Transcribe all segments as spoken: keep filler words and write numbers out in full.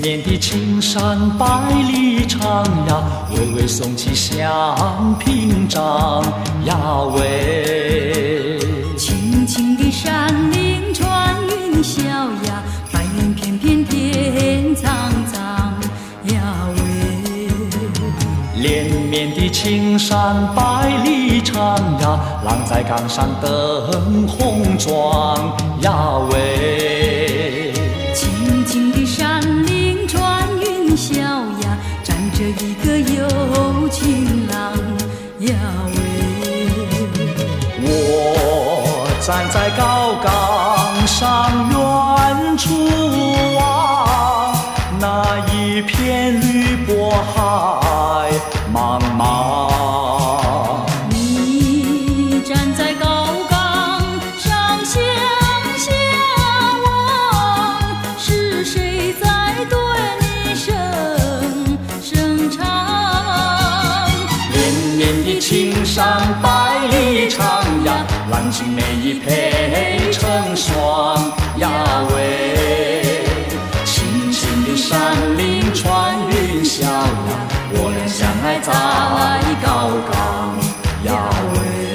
绵的青山百里长呀，巍巍耸起像屏障。呀喂， 青青的山岭穿云霄呀，白云片片天苍苍。呀喂， 连绵的青山百里长呀，浪在岗上登红妆。呀喂， 青青的山岭穿云霄呀，站着一个有情郎。呀喂， 我站在高岗上远处望，那一片绿波海茫茫。 你站在高岗上向下望，是谁在对你声声唱？ 连绵的青山百里长呀，浪迹美意配成双。呀喂，青青的山岭穿云霄呀，我俩相爱在高岗。呀喂，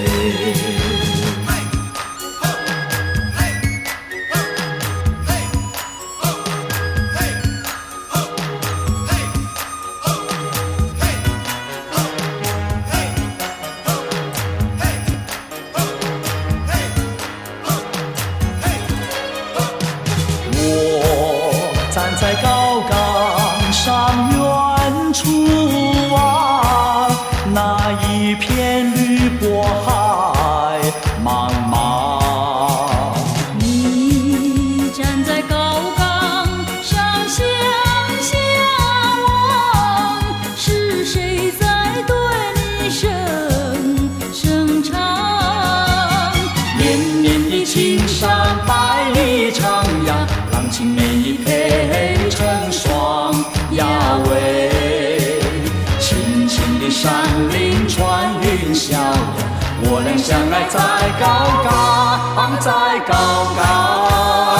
我站在高岗上远处望，那一片绿波海茫茫。 你站在高岗上向下望，是谁在对你声声唱？ 连绵的青山百里长呀，浪迹美意配成双。呀喂，青青的山岭穿云霄呀，我俩相爱在高岗，在高岗。